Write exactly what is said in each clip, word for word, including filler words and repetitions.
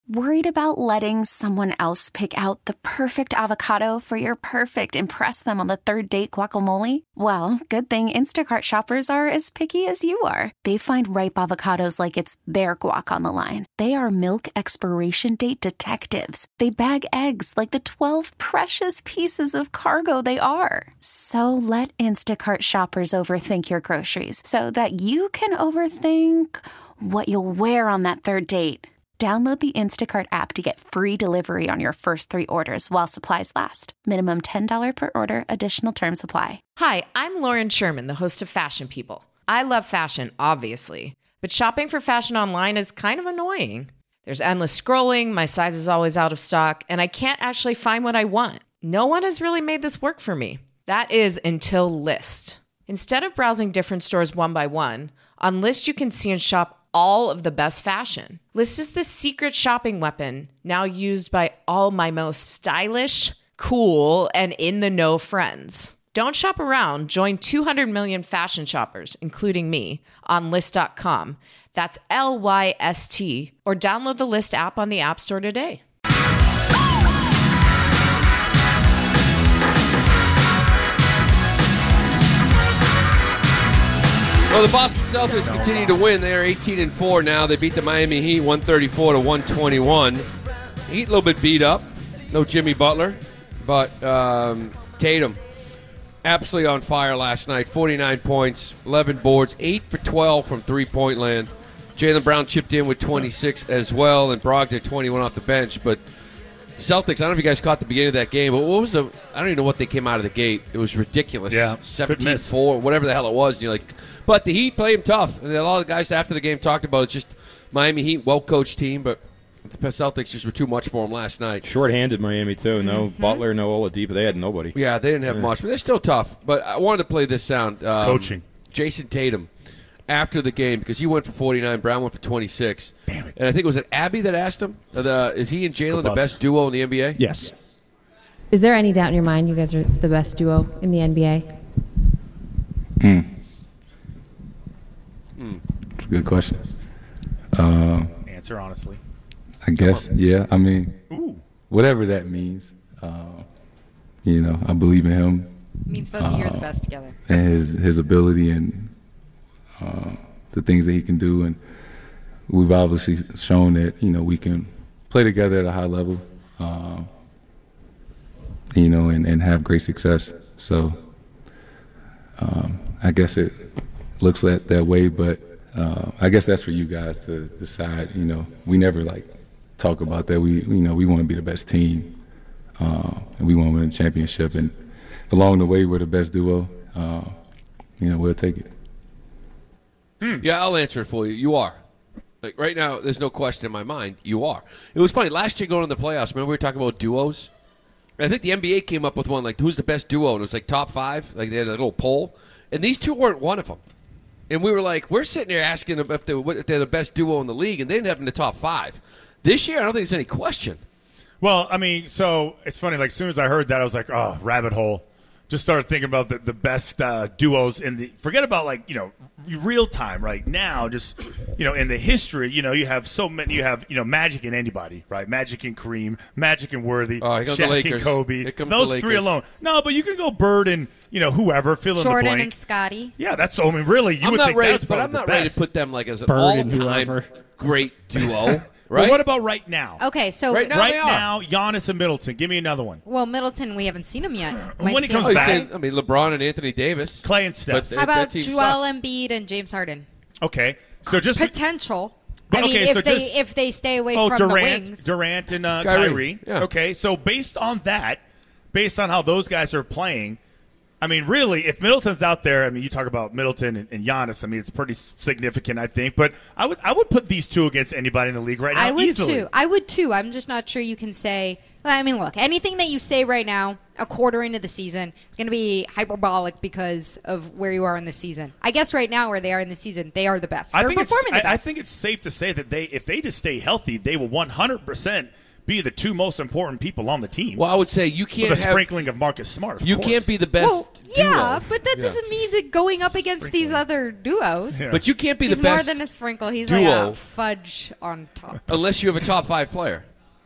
Worried about letting someone else pick out the perfect avocado for your perfect impress them on the third date guacamole? Well, good thing Instacart shoppers are as picky as you are. They find ripe avocados like it's their guac on the line. They are milk expiration date detectives. They bag eggs like the twelve precious pieces of cargo they are. So let Instacart shoppers overthink your groceries so that you can overthink what you'll wear on that third date. Download the Instacart app to get free delivery on your first three orders while supplies last. Minimum ten dollars per order. Additional terms apply. Hi, I'm Lauren Sherman, the host of Fashion People. I love fashion, obviously, but shopping for fashion online is kind of annoying. There's endless scrolling, my size is always out of stock, and I can't actually find what I want. No one has really made this work for me. That is until Lyst. Instead of browsing different stores one by one, on Lyst you can see and shop all of the best fashion. Lyst is the secret shopping weapon now used by all my most stylish, cool, and in-the-know friends. Don't shop around. Join two hundred million fashion shoppers, including me, on Lyst dot com. That's L Y S T. Or download the Lyst app on the App Store today. Well, the Boston Celtics continue to win. They are eighteen and four now. They beat the Miami Heat one thirty-four to one twenty-one. Heat a little bit beat up. No Jimmy Butler, but um, Tatum absolutely on fire last night. forty-nine points, eleven boards, eight for twelve from three-point land. Jaylen Brown chipped in with twenty-six as well, and Brogdon twenty-one off the bench. But Celtics, I don't know if you guys caught the beginning of that game, but what was the – I don't even know what they came out of the gate. It was ridiculous. Yeah. seventeen four, whatever the hell it was. And you're like – but the Heat played them tough. And a lot of the guys after the game talked about it. Just Miami Heat, well-coached team, but the Celtics just were too much for them last night. Short-handed Miami, too. No mm-hmm. Butler, no Oladipo. They had nobody. Yeah, they didn't have yeah. much, but they're still tough. But I wanted to play this sound. Um, coaching. Jason Tatum after the game, because he went for forty-nine, Brown went for twenty-six. Damn it. And I think it was it Abby that asked him, the, is he and Jaylen the best duo in the N B A? Yes. Is there any doubt in your mind you guys are the best duo in the N B A? Hmm. Mm. Good question. Uh, Answer honestly. I guess, yeah. I mean, Ooh. whatever that means. Uh, you know, I believe in him. It means both of you are the best together. And his his ability and uh, the things that he can do, and we've obviously shown that you know we can play together at a high level. Uh, you know, and, and have great success. So um, I guess it looks that, that way, but uh, I guess that's for you guys to decide. You know, we never like talk about that. We, you know, we want to be the best team, uh, and we want to win a championship. And if along the way we're the best duo, uh, you know, we'll take it. Hmm. Yeah, I'll answer it for you. You are. Like right now, there's no question in my mind. You are. It was funny last year going in the playoffs. Remember we were talking about duos. I think the N B A came up with one like who's the best duo, and it was like top five. Like they had a little poll, and these two weren't one of them. And we were like, we're sitting there asking if they're, if they're the best duo in the league, and they didn't have them in the top five. This year, I don't think there's any question. Well, I mean, so it's funny. Like, as soon as I heard that, I was like, oh, rabbit hole. Just started thinking about the, the best uh, duos in the – forget about, like, you know, real time right now. Just, you know, in the history, you know, you have so many – you have, you know, Magic and anybody, right? Magic and Kareem, Magic and Worthy, oh, Shaq and Kobe. Those three alone. No, but you can go Bird and, you know, whoever, fill in Jordan the blank. and Scotty. Yeah, that's – I mean, really, you I'm would not think ready, that's But I'm not the ready best. to put them, like, as an Bird all-time great duo. Right? But what about right now? Okay, so right now, right they now Giannis and Middleton. Give me another one. Well, Middleton, we haven't seen him yet. When Might he see comes him back- today. I mean, LeBron and Anthony Davis. Clay and Steph. But How about that team Joel sucks. Embiid and James Harden? Okay, so just Potential. But, I mean, okay, if so they just- if they stay away oh from Durant, the wings. Durant and uh, Kyrie. Kyrie. Yeah. Okay, so based on that, based on how those guys are playing, I mean, really, if Middleton's out there, I mean, you talk about Middleton and, and Giannis. I mean, it's pretty significant, I think. But I would I would put these two against anybody in the league right now I would easily. too. I would too. I'm just not sure you can say. I mean, look, anything that you say right now, a quarter into the season, is going to be hyperbolic because of where you are in the season. I guess right now, where they are in the season, they are the best. They're I think performing it's, the I, best. I think it's safe to say that they, if they just stay healthy, they will one hundred percent be the two most important people on the team. Well, I would say you can't With a have sprinkling of Marcus Smart. Of you course. can't be the best. Well, yeah, duo. but that Yeah. doesn't mean that going up against these other duos. Yeah. But you can't be He's the best more than a sprinkle. He's duo. like a fudge on top. unless you have a top five player.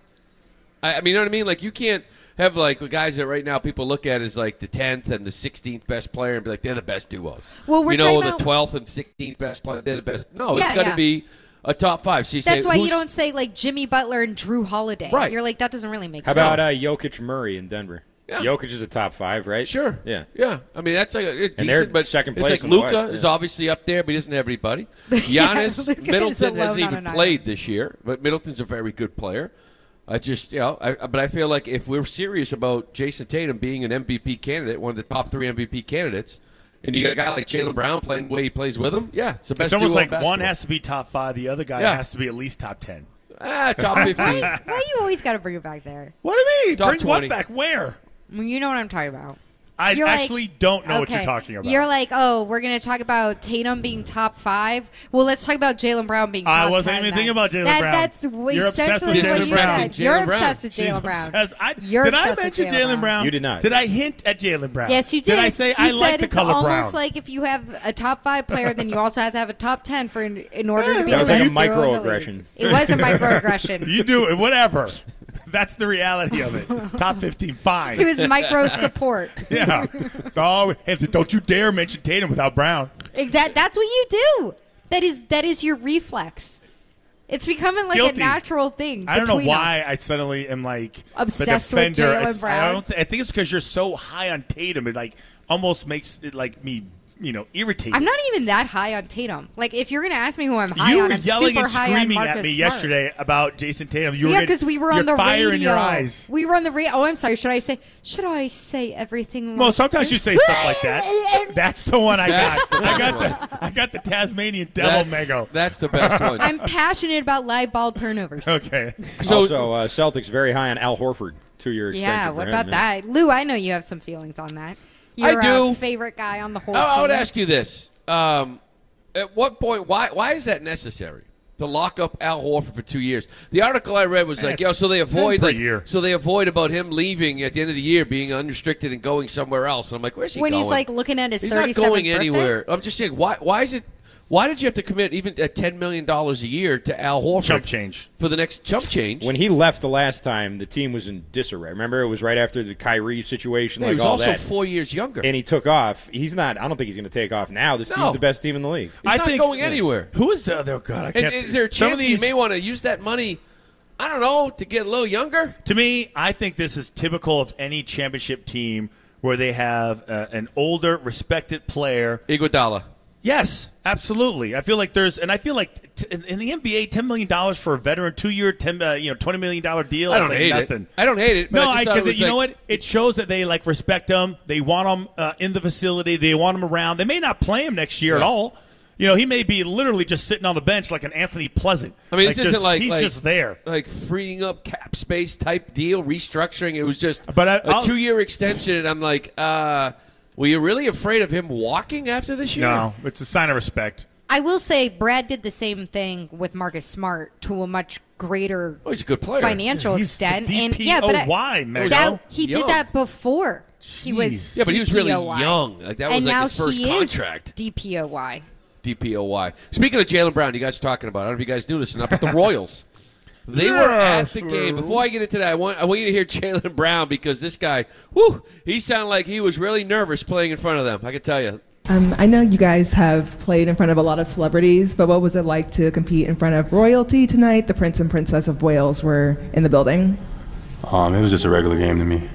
I, I mean, you know what I mean? Like, you can't have, like, the guys that right now people look at as, like, the tenth and the sixteenth best player and be like, they're the best duos. Well, we're you know, talking the about- twelfth and sixteenth best player, they're the best. No, Yeah, it's got to yeah. be a top five. So you That's say, why you who's- don't say like Jimmy Butler and Drew Holiday. Right. You're like, that doesn't really make How sense. about uh, Jokic Murray in Denver? Yeah. Jokic is a top five, right? Sure. Yeah. Yeah. I mean, that's like a, it's And they're decent, but second it's place like in the Luka West, is yeah. obviously up there, but he doesn't have anybody. Giannis, Luka is Middleton alone hasn't on even an played this year, but Middleton's a very good player. I just, you know, I, but I feel like if we're serious about Jason Tatum being an M V P candidate, one of the top three M V P candidates, and you got a guy like Jaylen Brown playing the way he plays with him, yeah, it's the best It's almost duo in like one basketball. has to be top five, the other guy Yeah. has to be at least top ten. Ah, top fifteen. Why you always got to bring it back there? What do you mean? Top Bring twenty. what back? Where? Well, you know what I'm talking about. I You're like- actually don't know what Okay. you're talking about. You're like, oh, we're going to talk about Tatum being top five. Well, let's talk about Jaylen Brown being top I wasn't ten even then. thinking about Jaylen That- Brown. That's w- You're obsessed with essentially what Jaylen you Brown. said. Jaylen You're Brown. obsessed with She's Jaylen Brown. obsessed. I, You're did I obsessed with mention Jaylen Jaylen Brown. Brown? You did not. Did I hint at Jaylen Brown? Yes, you did. Did I say you I said like the it's color almost brown? like if you have a top five player, then you also have to have a top ten for in, in order to be That the was like best a duo in the microaggression. league. It was a microaggression. You do it, whatever. That's the reality of it. Top fifteen, fine. It was micro support. Yeah. So, hey, don't you dare mention Tatum without Brown. That that's what you do. That is that is your reflex. It's becoming like Guilty. a natural thing. I don't know between why us. I suddenly am like Obsessed the with defender. Jaylen It's- I Brown. don't. Th- I think it's because you're so high on Tatum. It like almost makes it like me, you know, irritated. I'm not even that high on Tatum. Like if you're gonna ask me who I'm high you on, were I'm yelling super and high on screaming Marcus at me Smart. yesterday about Jason Tatum. You Yeah, were getting- because we were on you're the fire radio. in your eyes. We were on the radio. Oh, I'm sorry. Should I say? Should I say everything? Well, like sometimes this? you say stuff like that. That's the one I That's got. the I got best the I got the Tasmanian devil That's, Mego. that's the best one. I'm passionate about live ball turnovers. Okay. So- also, uh, Celtics very high on Al Horford, two-year extension. Yeah, for what him, about yeah. that, Lou? I know you have some feelings on that. Your I do. Uh, favorite guy on the whole I, I would team. ask you this: um, at what point? Why? Why is that necessary to lock up Al Horford for two years? The article I read was like, It's yo, so they avoid ten per like, year. so they avoid about him leaving at the end of the year, being unrestricted and going somewhere else. And I'm like, where's he when going? he's like looking at his He's not thirty-seventh going birthday? anywhere. I'm just saying, why? Why is it? Why did you have to commit even at ten million dollars a year to Al Horford Chump change. for the next chump change? When he left the last time, the team was in disarray. Remember, it was right after the Kyrie situation, Yeah, like he was all also that. four years younger. And he took off. He's not. I don't think he's going to take off now. This No. team's the best team in the league. He's I not think- going yeah. anywhere. Who is the other? God, I And can't. is there a some chance of that these, you may want to use that money? I don't know, to get a little younger. To me, I think this is typical of any championship team where they have uh, an older, respected player. Iguodala. Yes, absolutely. I feel like there's, and I feel like t- in, in the N B A, ten million dollars for a veteran, two-year, ten, uh, you know, twenty million dollar deal. I don't that's like hate nothing. it. I don't hate it. But No, I I just thought it because was you know like- what? It shows that they like respect them. They want them uh, in the facility. They want them around. They may not play him next year at Yeah. all. You know, he may be literally just sitting on the bench like an Anthony Pleasant. I mean, like this isn't just, like he's like, just there. like freeing up cap space type deal, restructuring. It was just But I- a I'll- two-year extension, and I'm like, uh, were you really afraid of him walking after this year? No, it's a sign of respect. I will say Brad did the same thing with Marcus Smart to a much greater Oh, he's a good player. financial He's extent. the And yeah, but I- D P O Y, Mego. that, he Young. did that before. He was Jeez. Yeah, but he was really D P O Y. young. Like that and was like now his first he contract. Is D P O Y. D P O Y. Speaking of Jaylen Brown, you guys are talking about. I don't know if you guys knew this or not, but the Royals. They were at the game. Before I get into that, I want I want you to hear Jaylen Brown because this guy, whew, he sounded like he was really nervous playing in front of them. I can tell you. Um, I know you guys have played in front of a lot of celebrities, but what was it like to compete in front of royalty tonight? The Prince and Princess of Wales were in the building. Um, it was just a regular game to me.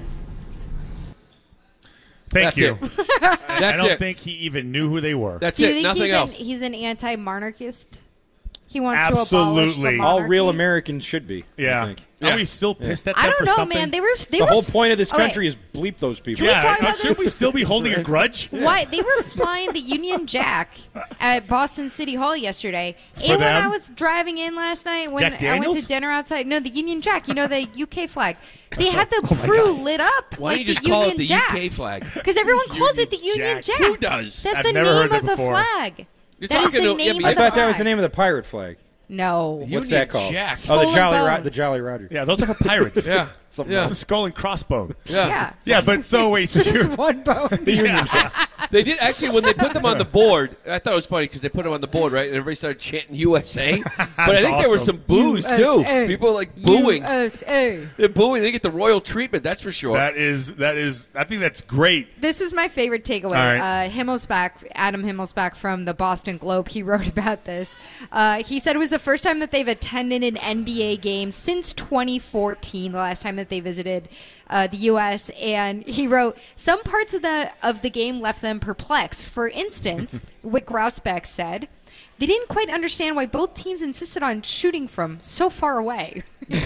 Thank That's you. it. I That's don't it. think he even knew who they were. That's Do you it. think Nothing he's else. An, he's an anti-monarchist? He wants to abolish the Absolutely. monarchy? All real Americans should be. yeah. I think. Are we still pissed at I them don't for know, something? man. They were. They The were whole point of this okay. country is bleep those people. we yeah. talk about Should this? we still be holding a grudge? Why they were flying the Union Jack at Boston City Hall yesterday, For and when them? I was driving in last night, when Jack I went Daniels? to dinner outside, no, the Union Jack, you know the U K flag, they had the crew lit up Why like don't you just the call Union it the Jack, U K flag? because everyone calls it the Union Union Jack. Jack. Who does? That's I've the never name heard that of the before. flag. You're That is talking the to- yeah, name but I of the thought that was flag. the name of the pirate flag. No. What's that called? Jack. Oh, the Skull and Jolly Ro- Bones. the Jolly Roger. Yeah, those are for pirates. Yeah. Something Yeah. It's a skull and crossbone. Yeah. Yeah. Yeah, but so wait, so Just you're, one bone. The Union Jack. They did actually when they put them on the board. I thought it was funny because they put them on the board, right? And everybody started chanting U S A. But I think there was awesome. some boos U S too. A. People like booing. U S A. They're booing. They get the royal treatment. That's for sure. that is that is. I think that's great. This is my favorite takeaway. All right. Uh, Himmelsbach, Adam Himmelsbach from the Boston Globe, he wrote about this. Uh, he said it was the first time that they've attended an N B A game since twenty fourteen, the last time that they visited uh, the U S And he wrote, some parts of the of the game left them perplexed. For instance, Wick Grousbeck said, they didn't quite understand why both teams insisted on shooting from so far away.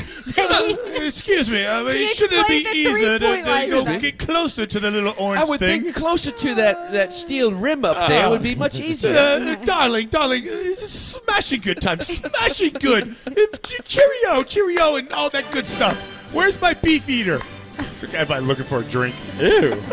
Excuse me. I mean, He shouldn't it be explained the easier to, three-point to line go design. get closer to the little orange I would thing? think closer to that, that steel rim up there would be much easier. Uh, darling, darling, uh, this is smashing good time. Smashing good. If- ch- cheerio, cheerio, and all that good stuff. Where's my beef eater? So, everybody looking for a drink. Ew.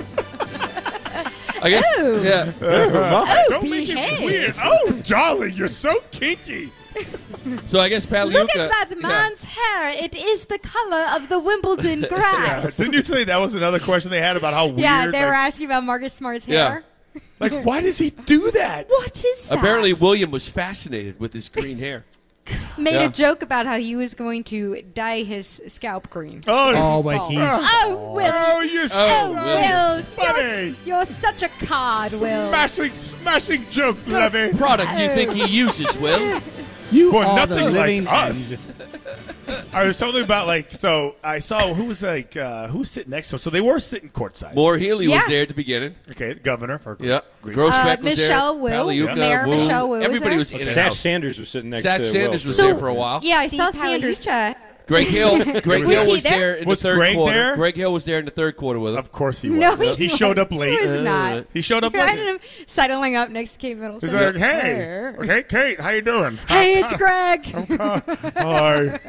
I guess. Ooh. Yeah. Oh, Don't make it behave. weird. Oh, darling, you're so kinky. So I guess Pagliuca. Look at that yeah. man's hair. It is the color of the Wimbledon Yeah. grass. Didn't you say that was another question they had about how weird? Yeah, they like, were asking about Marcus Smart's Yeah. hair. like, why does he do that? What is that? Apparently, William was fascinated with his green hair. Made Yeah. a joke about how he was going to dye his scalp green. Oh, Oh, but Balls. he's Oh, Will. oh, you're Oh, so Will. funny. You're, you're such a card, Will. Smashing, smashing joke, Levy. Product you think he uses, Will? you Well, are nothing the like living us. end. I was something about like so. I saw who was like uh, who was sitting next to him. So they were sitting courtside. Moore Healy Yeah. was there at the beginning. Okay, the governor for Yeah. Greece. Grossbeck Uh, was there. Michelle Wu. Pagliuca, Mayor Wu. Michelle Wu was Everybody there. was in and Sash out. Sanders was sitting next Sash to Sanders Will. was So- there for a while. Yeah, I See, saw Sanders. Pagliuca. Greg Hill. Greg Was Hill he was there? there in Was the third Greg quarter. there? Greg Hill was there in the third quarter with him. Of course he was. No, he, he showed up late. He was not. Uh, He showed up Imagine late. him sidling up next to Kate Middleton. He's like, hey, okay, Kate, how you doing? Hey, it's Greg. Hi.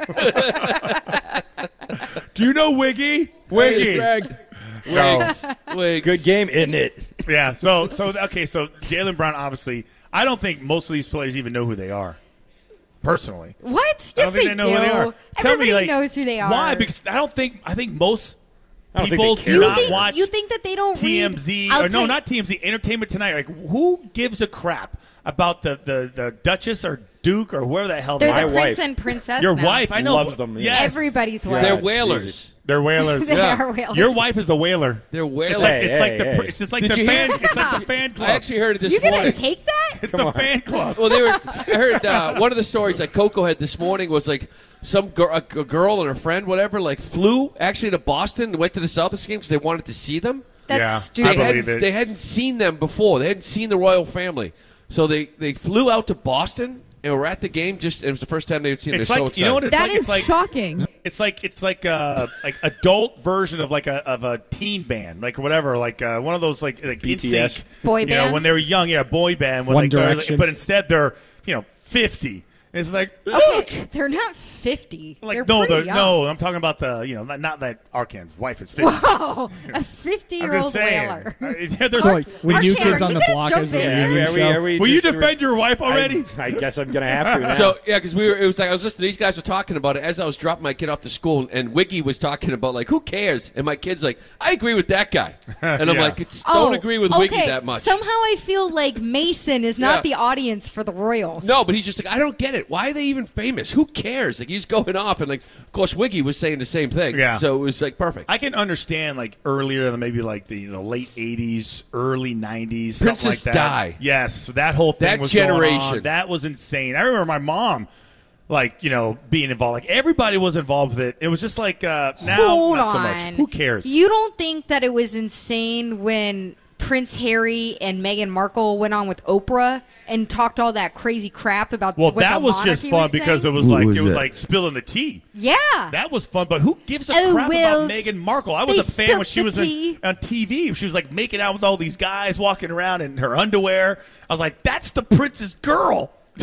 Do you know Wiggy? Wiggy. Greg. No. Wait, Good game, isn't it? Yeah. So, so okay. So Jaylen Brown, obviously, I don't think most of these players even know who they are. Personally, What? I Yes, don't think they, they know do. who they are. Tell Everybody me, like, knows who they are. why? Because I don't think I think most I don't think people they do care. you not think, watch you think that they don't T M read Z or no, outside- not T M Z. Entertainment Tonight. Like, who gives a crap about the the, the Duchess or Duke or whoever the hell They're they the are? My prince wife. and princess. Your now. wife, I know. Loves them, yeah. Yes. Everybody's Yeah. wife. they're Jesus. whalers. They're whalers. They Yeah. are whalers. Your wife is a whaler. They're whalers. It's like Hey, it's like hey, the pr- hey. it's just like Did the you hear- fan. It's like the fan club. I actually heard it this You gonna morning. take that? it's the fan club. Well, they were. I heard uh, one of the stories that Coco had this morning was like some gir- a, a girl and her friend, whatever, like flew actually to Boston and went to the Celtics game because they wanted to see them. That's Yeah. stupid. I They believe hadn't, it. they hadn't seen them before. They hadn't seen the royal family, so they, they flew out to Boston and were at the game. Just it was the first time they had seen them. It's They're so like you know what excited. it's That like. is It's like shocking. It's like it's like a like adult version of like a of a teen band, like whatever, like uh, one of those like like B T S. NSYNC, Boy you know, band? when they were young, yeah, boy band. When One like, they're- Direction. but instead they're you know fifty. And it's like look, Okay, they're not fifty. like they're no, pretty the, young. no, I'm talking about the you know not, not that Arkan's wife is fifty. Whoa, a I'm fifty-year-old just saying. whaler. Uh, yeah, there's So, like, when Mark New Cameron, Kids on you the gotta Block jump is a in. Yeah, are we, reunion are we, show. are we will you just- defend your wife already? I, I guess I'm gonna have to now. So yeah, because we were, it was like I was listening. These guys were talking about it as I was dropping my kid off to school, and Wiggy was talking about like who cares, and my kid's like, I agree with that guy, and I'm Yeah. like, it's, don't agree with Wiggy Oh, okay. that much. Somehow I feel like Mason is not Yeah. the audience for the Royals. No, but he's just like, I don't get it. Why are they even famous? Who cares? Like he's going off, and like, of course, Wiggy was saying the same thing. Yeah. So it was like perfect. I can understand like earlier than maybe like the, the late eighties, early nineties, Princess something like that. Di. Yes, that whole thing That was going generation. on. That was insane. I remember my mom, like you know, being involved. Like everybody was involved with it. It was just like uh, now Hold not so on. much. Who cares? You don't think that it was insane when Prince Harry and Meghan Markle went on with Oprah and talked all that crazy crap about well, what that the was just monarchy fun was because it saying? was Who like was it was that? like spilling the tea. Yeah. That was fun, but who gives a Oh, crap Wills. about Meghan Markle? I was They a fan when spilled she the was in, tea. on T V. She was like making out with all these guys walking around in her underwear. I was like, that's the prince's girl.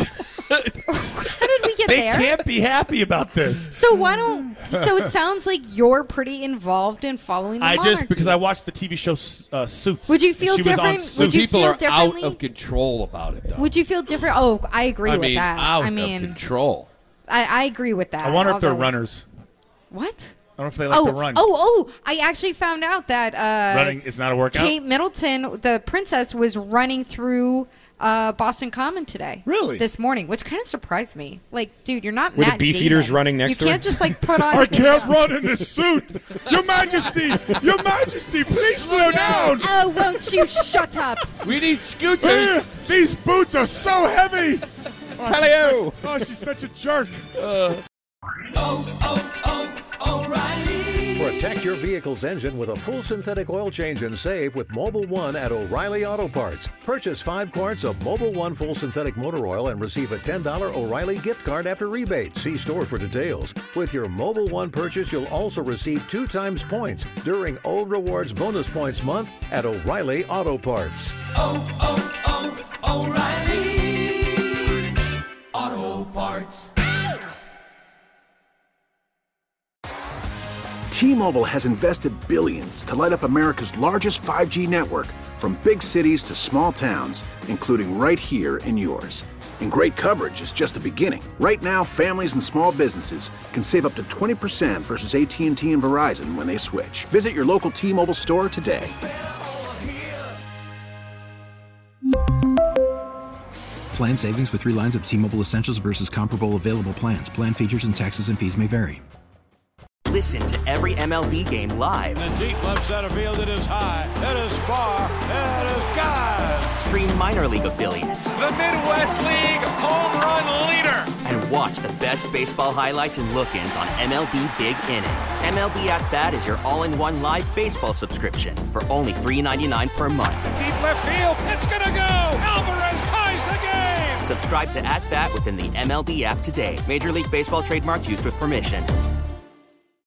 How did we get they there? They can't be happy about this. So why don't? So it sounds like you're pretty involved in following the I monarchy. just because I watched the T V show uh, Suits. Would you feel she different? Was on Would you People feel are differently? out of control about it, though. Would you feel different? Oh, I agree I with mean, that. out I mean, of control. I, I agree with that. I wonder I'll if they're go- runners. What? I don't know if they like oh, to run. oh, oh! I actually found out that uh, running is not a workout. Kate Middleton, the princess, was running through uh, Boston Common today. Really? This morning, which kind of surprised me. Like, dude, you're not Were the Matt beef Damon. eaters running next you to her? You can't just like put on. I can't run in this suit. Your Majesty, Your Majesty, please slow down. Oh, won't you shut up? We need scooters. Uh, these boots are so heavy. Oh, she's Paleo. such, oh, she's such a jerk. Uh. Oh, oh, oh, O'Reilly. Protect your vehicle's engine with a full synthetic oil change and save with Mobil one at O'Reilly Auto Parts. Purchase five quarts of Mobil one full synthetic motor oil and receive a ten dollars O'Reilly gift card after rebate. See store for details. With your Mobil one purchase, you'll also receive two times points during O Rewards Bonus Points Month at O'Reilly Auto Parts. Oh, oh, oh, O'Reilly Auto Parts. T-Mobile has invested billions to light up America's largest five G network, from big cities to small towns, including right here in yours. And great coverage is just the beginning. Right now, families and small businesses can save up to twenty percent versus A T and T and Verizon when they switch. Visit your local T-Mobile store today. Plan savings with three lines of T-Mobile Essentials versus comparable available plans. Plan features and taxes and fees may vary. Listen to every M L B game live. In the deep left center field, it is high, it is far, it is gone. Stream minor league affiliates. The Midwest League home run leader. And watch the best baseball highlights and look-ins on M L B Big Inning. M L B At Bat is your all-in-one live baseball subscription for only three ninety-nine per month. Deep left field, it's gonna go. Alvarez ties the game. Subscribe to At Bat within the M L B app today. Major League Baseball trademarks used with permission.